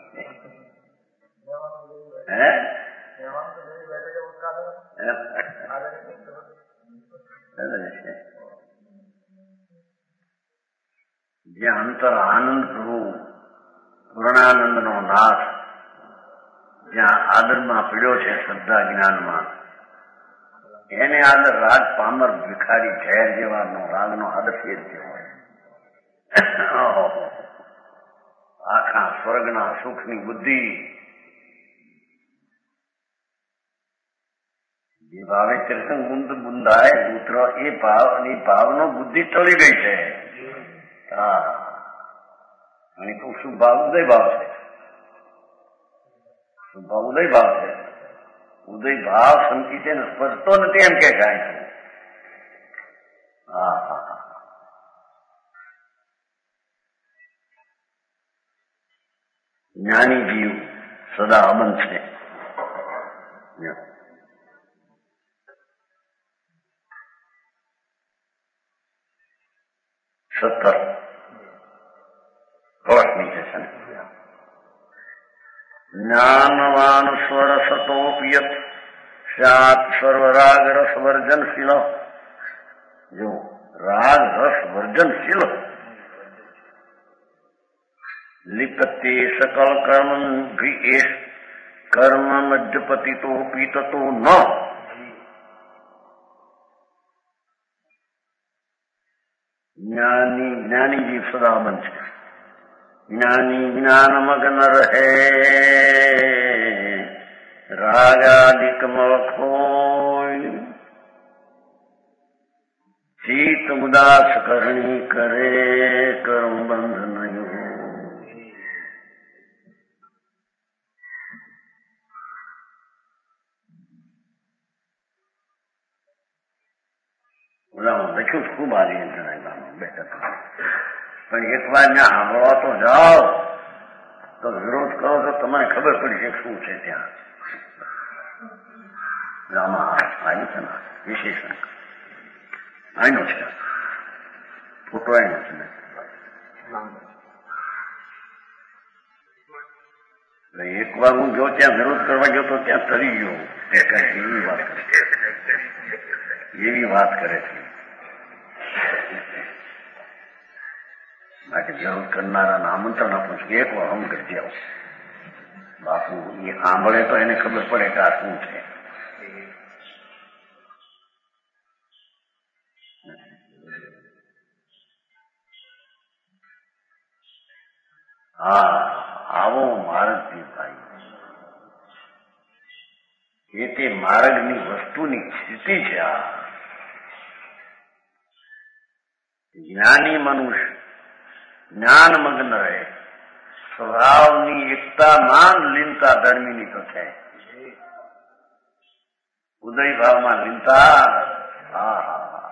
જ્યાં અંતર આનંદ પ્રભુ પૂર્ણાનંદનો નાથ જ્યાં આદરમાં પીડ્યો છે, શ્રદ્ધા જ્ઞાનમાં, એને આદર રાગ પામર ભિખારી ઝેર જેવાનો રાગનો આદર ફેર થયો હોય. આખા સ્વર્ગના સુખની બુદ્ધિ જે ભાવે તીર્થંગ બુંદ બુંદાય પુત્ર એ ભાવ અને ભાવનો બુદ્ધિ ટળી ગઈ છે. હા, અને તો શુભ ભાવ ઉદય ભાવ છે. શુભ ભાવ ઉદય ભાવ છે. ઉદય ભાવ સંકિત એને સ્પર્શતો નથી એમ કે કાંઈ. હા હા હા, જ્ઞાની જીવ સદા અબંધ છે. 17 નીચે છે. જ્ઞાનવાન સ્વરસતોપિયત સ્યાત સર્વરાગ રસ વર્જનશીલ. જો રાગ રસ વર્જનશીલ लिपते सकल कर्म भी कर्म मध्यपति तो पीत तो न. ज्ञानी ज्ञानी जीव सदा बन છે. જ્ઞાની જ્ઞાન મગ્ન રહે રાગાદિક મખોય. ચિત્ત ઉદાસ કરણી કરે કર્મ બંધ નહીં. લખ્યું ખૂબ આવી બેઠા, પણ એક વાર ત્યાં સાંભળવા તો જાઓ તો વિરોધ કરો તો તમને ખબર પડી છે શું છે ત્યાં. આમાં આવ્યું છે ને વિશેષણ આનું છે, ફોટો એનો છે ને. એક વાર હું જો ત્યાં વિરોધ કરવા ગયો તો ત્યાં તરી ગયો. એવી વાત કરે છે. બાકી વિરોધ કરનારાને આમંત્રણ આપું છું, એક વાર હમ કરી જાઓ. બાપુ એ સાંભળે તો એને ખબર પડે કે આ શું છે. હા, આવો માર્ગથી ભાઈ. એ તે માર્ગની વસ્તુની સ્થિતિ છે. આ જ્ઞાની મનુષ્ય જ્ઞાન મગ્ન રહે, સ્વભાવની એકતામાં લીનતા ધર્મીની તો છે. ઉદય ભાવમાં લીનતા. હા હા,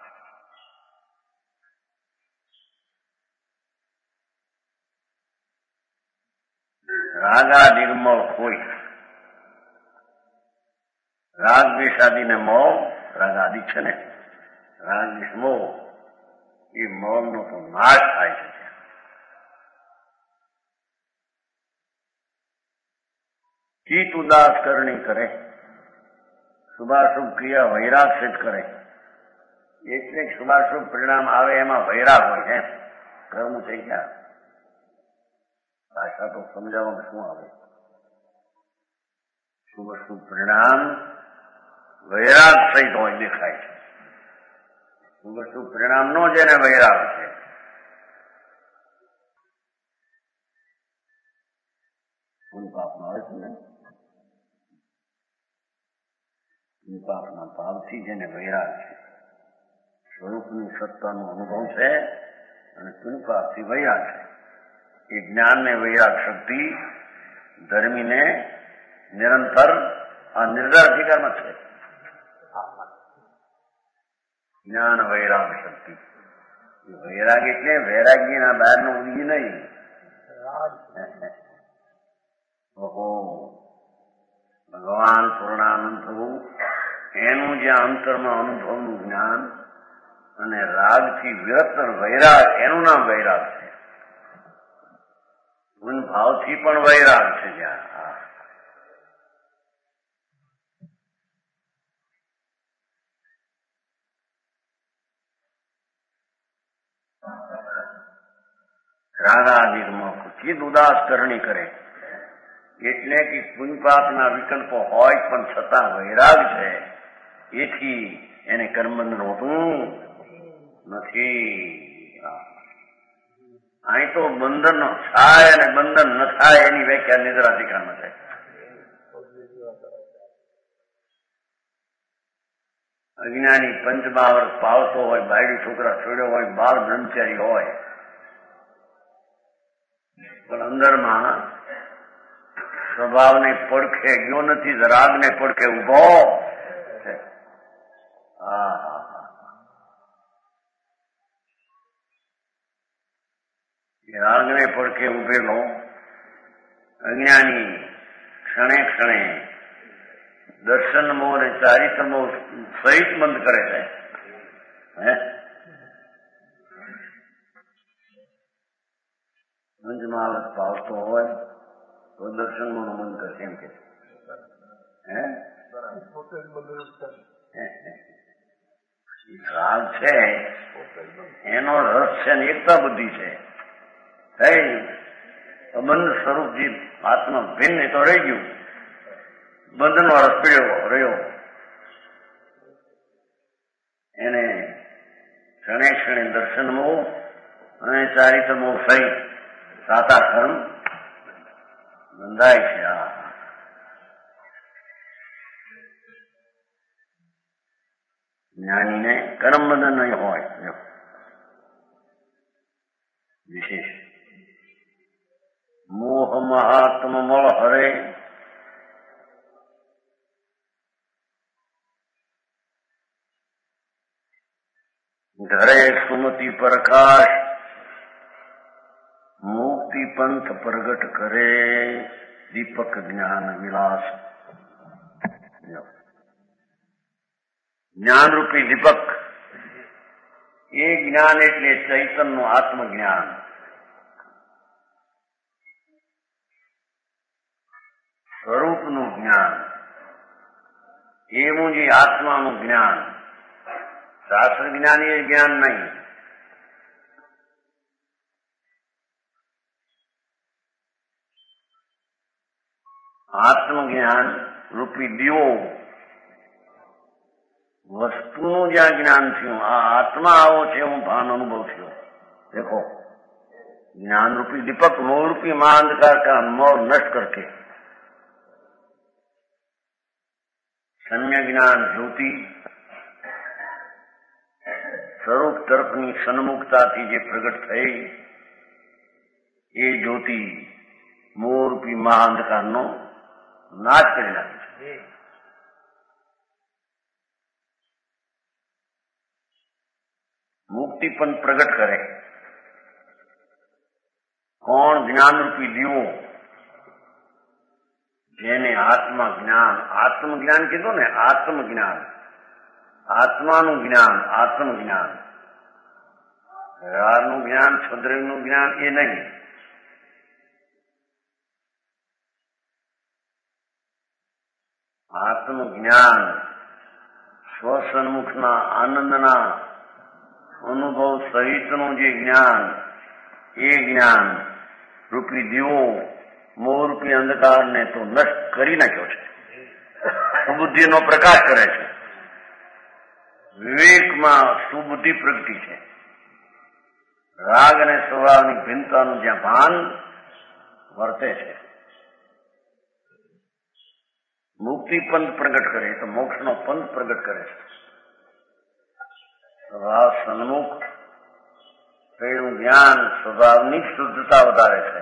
રાગા નિર્મળ ખોઈ. રાગ દ્વેષાદિને મોહ, રાગાદિ છે ને, રાગ દ્વેષ મોહ, એ મોહનો તો નાશ થાય છે. ચિત્ત ઉદાસ કરણી કરે, શુભાશુભ ક્રિયા વૈરાગ સિદ્ધ કરે. એટલે શુભાશુભ પરિણામ આવે એમાં વૈરાગ હોય છે. કર્મ થઈ ગયા, ભાષા તો સમજાવવામાં શું આવે. શુભાશુભ પરિણામ વૈરાગ સહિત હોય દેખાય છે. શુભાશુભ પરિણામ નો જેને વૈરાગ છે. પાપમાં આવે છે ને, પાપના ભાવથી જેને વૈરાગ છે, સ્વરૂપની સત્તાનો અનુભવ છે અને પુણ્યપાપથી વૈરાગ છે. એ જ્ઞાનને વૈરાગ શક્તિ ધર્મીને નિરંતર આ નિર્ધાર અધિકારમાં છે. જ્ઞાન વૈરાગ શક્તિ. વૈરાગ એટલે વૈરાગીના બહારનો ઉડી નહીં. ઓહો, ભગવાન પૂર્ણાનંદ થવું એનું જે અંતરમાં અનુભવનું જ્ઞાન અને રાગથી વિરત વૈરાગ, એનું નામ વૈરાગ છે. ગુણ ભાવથી પણ વૈરાગ છે. જ્યાં રાગાદિમાં ચિત્ત ઉદાસ કરણી કરે, એટલે કે પુણ્યપાપના વિકલ્પો હોય પણ છતાં વૈરાગ છે. એથી એને કર્મબંધન હોતું નથી. અહીં તો બંધન થાય અને બંધન ન થાય એની વ્યાખ્યા નિદ્રાધિકારમાં છે. અજ્ઞાની પંચમહાવર્ત પાવતો હોય, બાયડી છોકરા છોડ્યો હોય, બાળ બ્રહ્મચારી હોય, પણ અંદરમાં સ્વભાવને પડખે ગયો નથી, રાગને પડખે ઉભો છે. રાગને પડખે ઉભેલો અજ્ઞાની ક્ષણે ક્ષણે દર્શન મોહ અને ચારિત્ર મોહ સહિત બંધ કરે છે. પંચમહાવર્ત પાવતો હોય તો દર્શન મોહ નું બંધ કરશે એમ કે રાગ છે એનો રસ છે ને એકતા બુદ્ધિ છે. બંધ સ્વરૂપ જે આત્મા ભિન્ન તો રહી ગયું, બંધનો રસ પીડ્યો રહ્યો, એને ક્ષણે ક્ષણે દર્શન મોહ અને ચારિત્ર મોહ સહિત સાતા કર્મ બંધાય છે. જ્ઞાનીને કર્મ બંધન નહીં હોય. વિશેષ મોહ મહાત્મ મળ હરે ઘરે સુમતિ પ્રકાશ મુક્તિ પંથ પ્રગટ કરે દીપક જ્ઞાન વિલાસ. જ્ઞાન રૂપી દીપક એ જ્ઞાન એટલે ચૈતન્યનું આત્મજ્ઞાન. સ્વરૂપનું જ્ઞાન એવું જે આત્માનું જ્ઞાન. શાસ્ત્ર જ્ઞાન એ જ્ઞાન નહીં. આત્મજ્ઞાન રૂપી દીવો વસ્તુનું જ્યાં જ્ઞાન થયું, આ આત્મા આવો છે એવું ભાન અનુભવ થયો. देखो ज्ञान रूपी दीपक मोह रूपी महाअंधकार का मोह नष्ट करके सम्य ज्ञान ज्योति સ્વરૂપ તરફની સન્મુખતાથી જે પ્રગટ થઈ એ જ્યોતિ મોહરૂપી મહાઅંધકારનો નાશ કરી નાખે છે. મુક્તિ પણ પ્રગટ કરે. કોણ? જ્ઞાનરૂપી દીવો, જેને આત્મા જ્ઞાન, આત્મજ્ઞાન કીધું ને, આત્મજ્ઞાન, આત્માનું જ્ઞાન, આત્મજ્ઞાન. વ્યવહારનું જ્ઞાન, છદ્રનું જ્ઞાન એ નહીં. આત્મજ્ઞાન સ્વસન્મુખના આનંદના અનુભવ સહિતનું જે જ્ઞાન, એ જ્ઞાન રૂપી દીવો મોહરૂપી અંધકારને તો નષ્ટ કરી નાખ્યો છે. સુબુદ્ધિનો પ્રકાશ કરે છે. વિવેકમાં સુબુદ્ધિ પ્રગટી છે. રાગ અને સ્વભાવની ભિન્નતાનું જ્યાં ભાન વર્તે છે. મુક્તિ પંથ પ્રગટ કરે તો મોક્ષનો પંથ પ્રગટ કરે છે. સ્વભાવ સન્મુખ થયેલું જ્ઞાન સ્વભાવની શુદ્ધતા વધારે છે.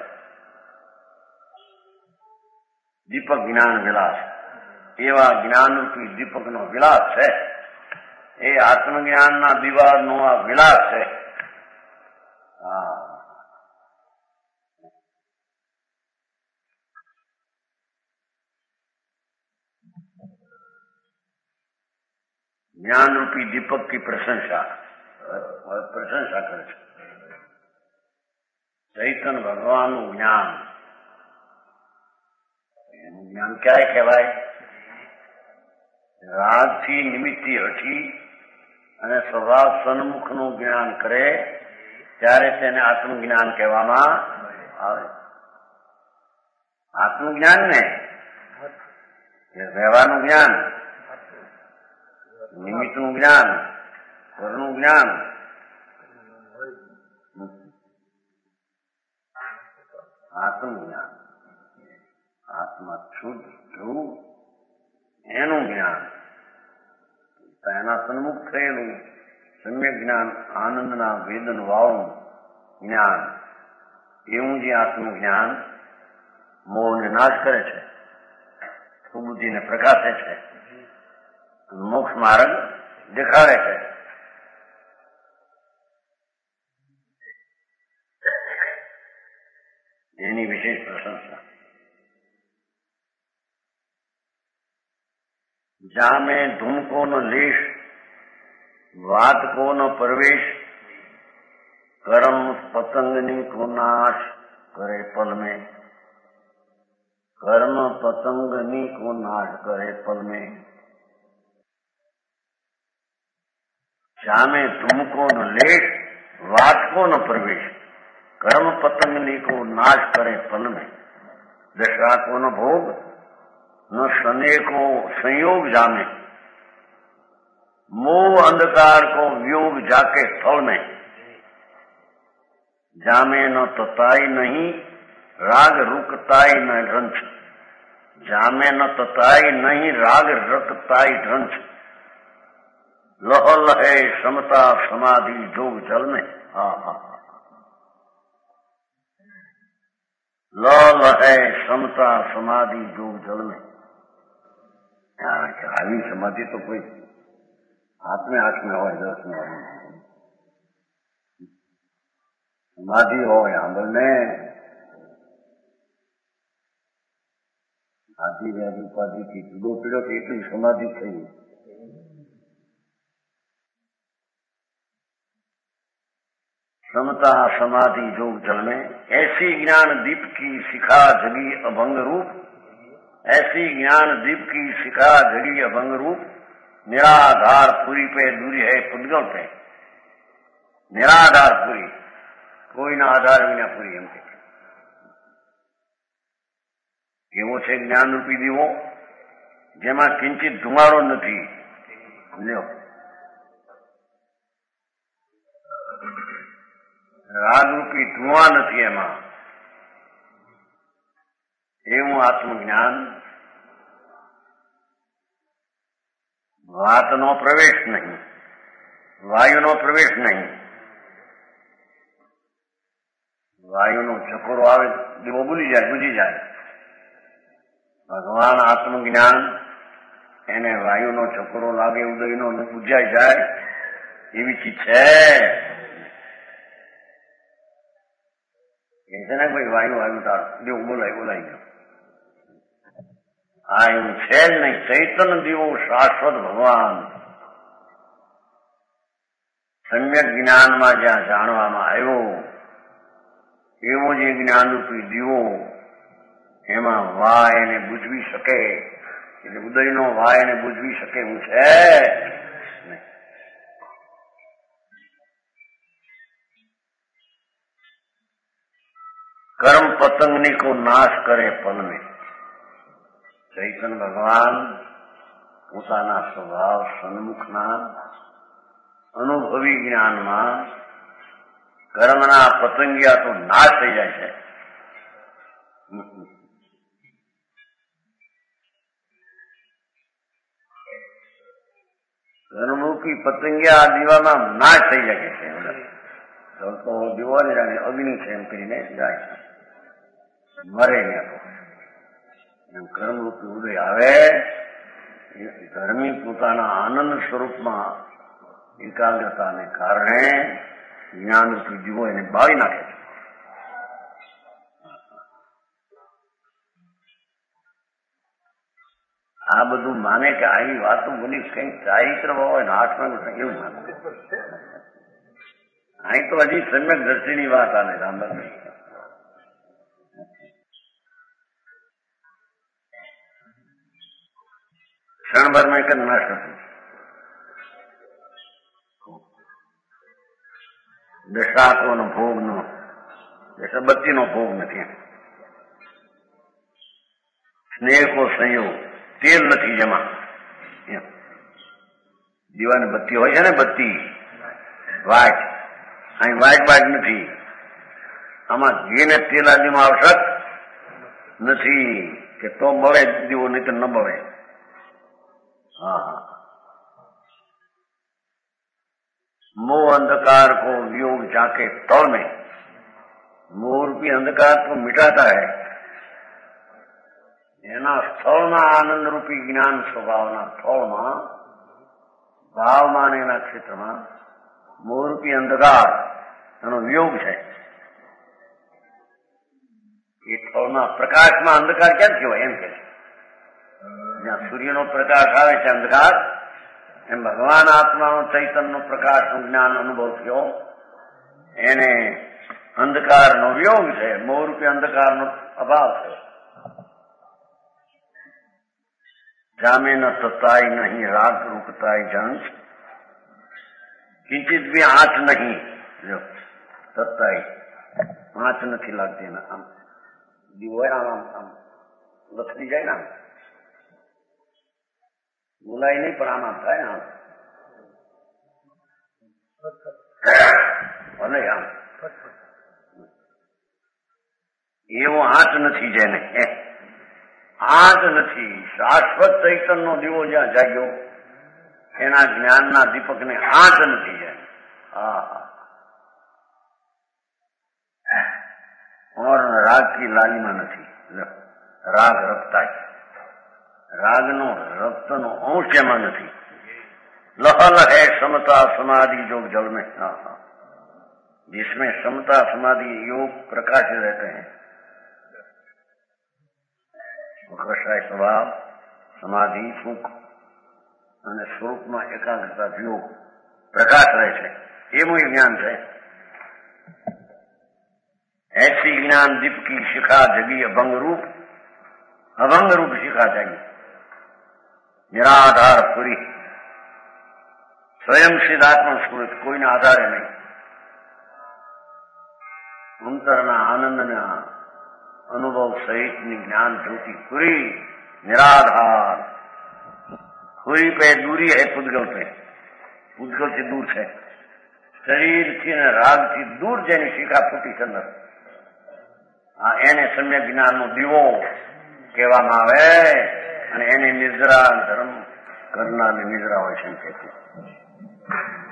દીપક જ્ઞાન વિલાસ, એવા જ્ઞાનરૂપી દીપકનો વિલાસ છે. એ આત્મજ્ઞાનના દીવાનો આ વિલાસ છે. ज्ञान रूपी दीपक की प्रशंसा करे છે. ચૈતન્ય ભગવાનનું જ્ઞાન, એનું જ્ઞાન ક્યારે કહેવાય? રાગથી નિમિત્તથી હટી અને સ્વભાવ સન્મુખનું જ્ઞાન કરે ત્યારે તેને આત્મજ્ઞાન કહેવામાં આવે. આત્મજ્ઞાન ને વ્યવહારનું જ્ઞાન, નિમિત્તનું જ્ઞાન, ઘરનું જ્ઞાન, આત્મજ્ઞાન, આત્મા શુદ્ધ ધ્રુવ એનું જ્ઞાન તો એના સન્મુખ થયેલું સમ્યક જ્ઞાન, આનંદના વેદન વાળું જ્ઞાન, એવું જે આત્મજ્ઞાન મોહને નાશ કરે છે, સુબુદ્ધિને પ્રકાશે છે, મોક્ષ માર્ગ દેખાડે છે. એની વિશેષ પ્રશંસા. જામે ધૂમકો ન લેશ, વાત કો ન પ્રવેશ, કર્મ પતંગની કો નાશ કરે પલ में, કર્મ પતંગની કો નાશ કરે પલ में. જામે ધૂમકો ન લેશ, વાત કો ન પ્રવેશ, कर्म पतंगनी को नाश करे पल में. दशा को न भोग, न शने को संयोग जामे, मोह अंधकार को वियोग जाके थल में. जामे न तताई नहीं, राग रुकताई न ढंच. जामे न तताई नहीं, राग रुकताई ढंच. लह लहे समता समाधि जोग जल में. हाँ हाँ, लौल है समता समाधि जोग जल में. આવી સમાધિ તો કોઈ હાથમાં હોય, 10 में હોય. સમાધિ હોય આંબળને આદિ વ્યાધિ ઉપાધિથી જુદો પીડ્યો કે એટલી સમાધિ થઈ. समता समाधि जोग जल में. ऐसी ज्ञान दीप की शिखा जगी अभंग रूप, ऐसी ज्ञान दीप की शिखा जगी अभंग रूप. निराधार पुरी पे दूरी है पुद्गल पे. निराधार पुरी, कोई ना आधार विना पुरी. एम के એવો છે જ્ઞાન રૂપી દીવો જેમાં કિંચિત ધુમાડો નથી. લ્યો, રાગરૂપી ધુઆ નથી એમાં. એવું આત્મજ્ઞાન. વાતનો પ્રવેશ નહીં, વાયુનો પ્રવેશ નહીં. વાયુનો ચકોરો આવે, દીવો બુલી જાય, બુજી જાય. ભગવાન આત્મજ્ઞાન એને વાયુનો ચકોરો લાગે, ઉદયનો બુજાઈ જાય એવી ચીજ છે. છે ને કોઈ વાયુ આવ્યું તાર દેવું બોલાઈ ગયો. આ એવું છે જ નહીં. ચૈતન દીવો શાશ્વત ભગવાન સમ્યક જ્ઞાનમાં જ્યાં જાણવામાં આવ્યો એવો જે જ્ઞાનરૂપી દીવો એમાં વાય એને બુજવી શકે, એટલે ઉદયનો વાય એને બુજવી શકે એવું છે. कर्म पतंगनी को नाश करे पल में. चैतन भगवान પોતાના સ્વભાવ સન્મુખના અનુભવી જ્ઞાનમાં કર્મના પતંગિયા તો નાશ થઈ જાય છે. કર્મરૂપી પતંગિયા આ દીવામાં નાશ થઈ જાય છે. તો દીવો ને જાણે અગ્નિ છે એમ કરીને જાય છે, મરે ને. તો એમ કર્મરૂપી ઉદય આવે, ધર્મી પોતાના આનંદ સ્વરૂપમાં એકાગ્રતાને કારણે જ્ઞાનરૂપી દીવો એને બાળી નાખે છે. આ બધું માને કે આવી વાતો બોલી કંઈક ચારિત્ર હોય ને આત્માનું એવું માને. અહીં તો હજી સમ્યક દ્રષ્ટિની વાત આને સાંભળવી. ક્ષણભર માં એક જ નાશ નથી. દશાકોનો ભોગનો, દશાબત્તીનો ભોગ નથી. સ્નેહકો સંયોગ, તેલ નથી જેમાં. દીવાની બત્તી હોય છે ને, બત્તી વાટ, અહીં વાટ નથી. આમાં ઘીને તેલ આદિમાં આવશ્યક નથી કે તો મળે દીવો, નહીં તો ન મળે. હા, मोह अंधकार को वियोग जाके तौल में मोह रूपी अंधकार को मिटाता है। एना स्थળમાં આનંદ રૂપી જ્ઞાન સ્વભાવના સ્થળમાં ભાવમાં એના ક્ષેત્રમાં મોહરૂપી અંધકાર એનો વિયોગ છે। એ સ્થળમાં પ્રકાશમાં અંધકાર ક્યાં કહેવાય એમ કે જ્યાં સૂર્યનો પ્રકાશ આવે છે અંધકાર, એમ ભગવાન આત્માનો ચૈતન્યનો પ્રકાશનું જ્ઞાન અનુભવ થયો એને અંધકારનો વિયોગ છે, મોહરૂપી અંધકારનો અભાવ થયો। जामे न तताई नहीं राग रुकताई जंस किंचित भी आंच नहीं, जो तताई आंच नहीं लगती ना आम दीवो आम आम आम लथड़ी जाए ना बुलाई नहीं पर आम था आम भले आम एवं आंच नहीं जेने आंच नहीं। शाश्वत चैतन्य दीवो ज्યાં જાગ્યો એના જ્ઞાનના દીપકને આંચ નથી જાય। और राग की लालिमा નથી। राग रखता है, रागनो रक्तनो अंश એમાં નથી। लहल है समता समाधि योग जल में, जिसमें समता समाधि योग प्रकाशित रहते हैं। કષાય સ્વભાવ, સમાધિ, સુખ અને સ્વરૂપમાં એકાગ્રતા વિયોગ પ્રકાશ રહે છે, એવું જ્ઞાન છે। ऐसी ज्ञान दीप की शिखा जगी अभंग रूप शिखा जागी निराधार पूरी स्वयं सिद्धात्मा स्फूर्त कोई ना आधारे नहीं। अंतरना आनंदना अनुभव सहित ज्ञान ज्योति पूरी निराधार पूरी पे दूरी है पुद्गल पे, पुद्गल से दूर है। शरीर थी ने राग थी दूर जेनी शिखा फूटी चंदर એને સમ્યક જ્ઞાનનો દીવો કહેવામાં આવે અને એની નિદ્રા ધર્મ કરનારની નિદ્રા હોય છે।